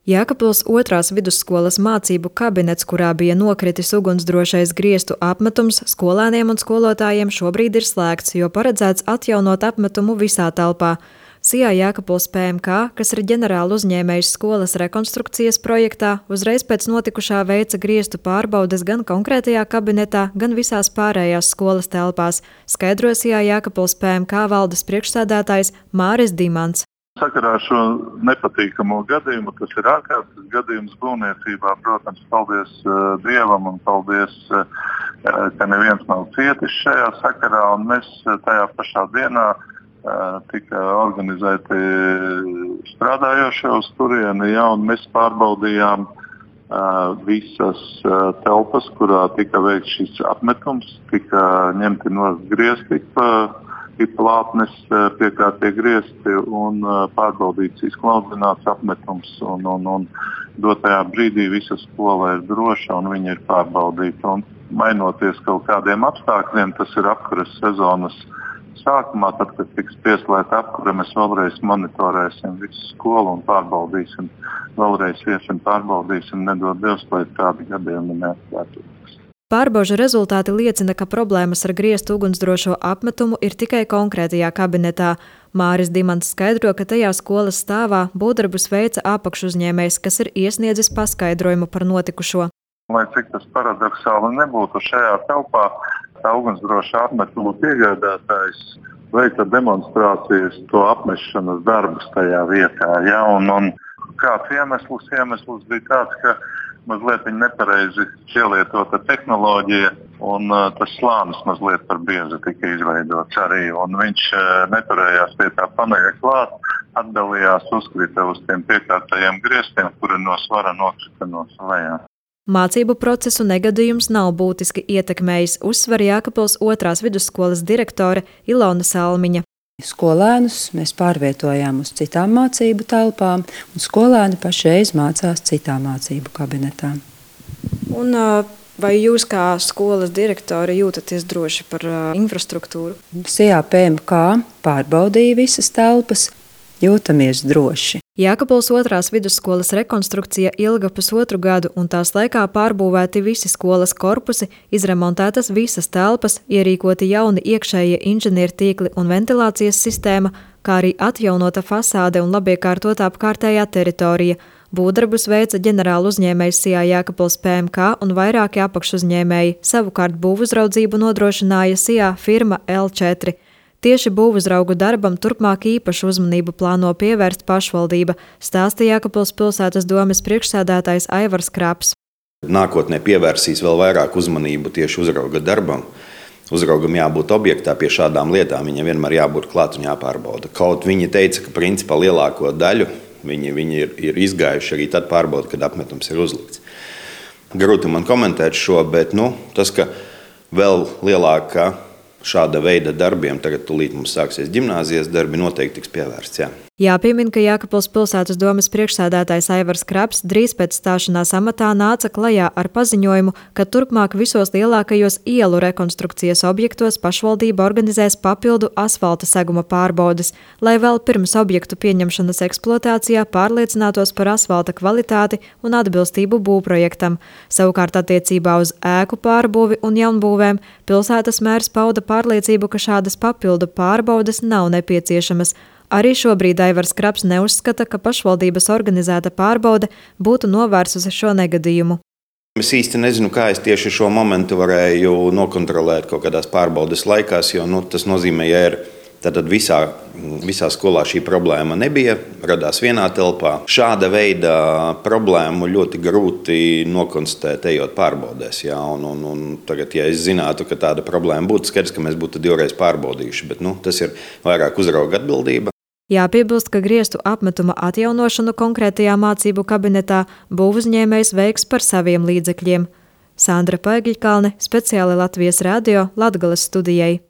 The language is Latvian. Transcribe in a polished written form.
Jēkabpils 2. vidusskolas mācību kabinets, kurā bija nokritis ugunsdrošais griestu apmetums, skolēniem un skolotājiem šobrīd ir slēgts, jo paredzēts atjaunot apmetumu visā telpā. SIA Jēkabpils PMK, kas ir ģenerāla uzņēmējs skolas rekonstrukcijas projektā, uzreiz pēc notikušā veica griestu pārbaudes gan konkrētajā kabinetā, gan visās pārējās skolas telpās, skaidro SIA Jēkabpils PMK valdes priekšsēdētājs Māris Dimants. Sakarā ar šo nepatīkamo gadījumu, tas ir ārkārtas gadījums būvniecībā, protams, paldies Dievam un paldies, ka neviens nav cietis šajā sakarā, un mēs tajā pašā dienā tika organizēti strādājošie uz turieni, un mēs pārbaudījām visas telpas, kurā tika veikts šis apmetums, tika ņemti nost griesti, plātnes, piekārtie griesti un pārbaudīts izklaudzināts apmetums un dotajā brīdī visa skola ir droša un viņa ir pārbaudīta. Un mainoties kaut kādiem apstākļiem, tas ir apkuras sezonas sākumā, tad, kad tiks pieslēgta apkura, mēs vēlreiz monitorēsim visu skolu un pārbaudīsim, vēlreiz iesim pārbaudīsim, nedod Dievs, lai tādi gadījumi neatkārtojas. Pārbaužu rezultāti liecina, ka problēmas ar griestu ugunsdrošo apmetumu ir tikai konkrētajā kabinetā. Māris Dimants skaidro, ka tajā skolas stāvā būvdarbus veica apakšuzņēmējs, kas ir iesniedzis paskaidrojumu par notikušo. Lai cik tas paradoxāli nebūtu, šajā telpā tā ugunsdroša apmetuma piegādātājs veica demonstrācijas to apmešanas darbus tajā vietā. Ja? Un kāds iemesls bija tāds, ka mazliet nepareizi ielietota tehnoloģija, un tas slānis mazliet par biezu tika izveidots arī. Un viņš neturējās pie tā paneļa klāt, atdalījās, uzkrita uz tiem piekārtajiem griestiem, kuri no svara nokrita no lejā. Mācību procesu negadījums nav būtiski ietekmējis, uzsver Jēkabpils 2. vidusskolas direktore Ilona Salmiņa. Skolēnus mēs pārvietojām uz citām mācību telpām, un skolēni pašreiz mācās citā mācību kabinetā. Un vai jūs kā skolas direktore jūtaties droši par infrastruktūru? SIA PMK pārbaudīja visas telpas, jūtamies droši. Jēkabpils 2. vidusskolas rekonstrukcija ilga 1,5 gadu, un tās laikā pārbūvēti visi skolas korpusi, izremontētas visas telpas, ierīkoti jauni iekšējie inženiertīkli un ventilācijas sistēma, kā arī atjaunota fasāde un labiekārtota apkārtējā teritorija. Būvdarbus veica ģenerāla uzņēmējs SIA Jēkabpils PMK un vairāki apakšuzņēmēji, savukārt būvuzraudzību nodrošināja SIA firma L4. Tieši būvuzraugu darbam turpmāk īpašu uzmanību plāno pievērst pašvaldība, stāsta Jēkabpils pilsētas domes priekšsēdētājs Aivars Kraps. Nākotnē pievērsīs vēl vairāk uzmanību tieši uzrauga darbam. Uzraugam jābūt objektā pie šādām lietām, viņam vienmēr jābūt klāt un jāpārbauda. Kaut viņi teica, ka principā lielāko daļu viņi ir izgājuši arī tad pārbauda, kad apmetums ir uzlikts. Grūti man komentēt šo, bet tas, ka vēl lielākā šāda veida darbiem, tagad tūlīt mums sāksies ģimnāzijas darbi, noteikti tiks pievērsts. Jā. Jāpiemina, ka Jēkabpils pilsētas domes priekšsēdētājs Aivars Kraps drīz pēc stāšanās amatā nāca klajā ar paziņojumu, ka turpmāk visos lielākajos ielu rekonstrukcijas objektos pašvaldība organizēs papildu asfalta seguma pārbaudes, lai vēl pirms objektu pieņemšanas eksploatācijā pārliecinātos par asfalta kvalitāti un atbilstību būvprojektam. Savukārt attiecībā uz ēku pārbūvi un jaunbūvēm pilsētas mērs pauda pārliecību, ka šādas papildu pārbaudes nav nepieciešamas. Arī šobrīd Aivars Kraps neuzskata, ka pašvaldības organizēta pārbaude būtu novērsusi šo negadījumu. Es īsti nezinu, kā es tieši šo momentu varēju nokontrolēt kaut kādās pārbaudes laikās, jo tas nozīmē, ja ir tātad visā skolā šī problēma nebija, radās vienā telpā. Šāda veida problēmu ļoti grūti nokonstatēt, ejot pārbaudēs. Jā, un tagad, ja es zinātu, ka tāda problēma būtu, skaidrs, ka mēs būtu divreiz pārbaudījuši, bet tas ir vairāk uzrauga atbildība. Jāpiebilst, ka griestu apmetuma atjaunošanu konkrētajā mācību kabinetā būvuzņēmējs veiks par saviem līdzekļiem. Sandra Paigļkalne, speciāli Latvijas radio Latgales studijai.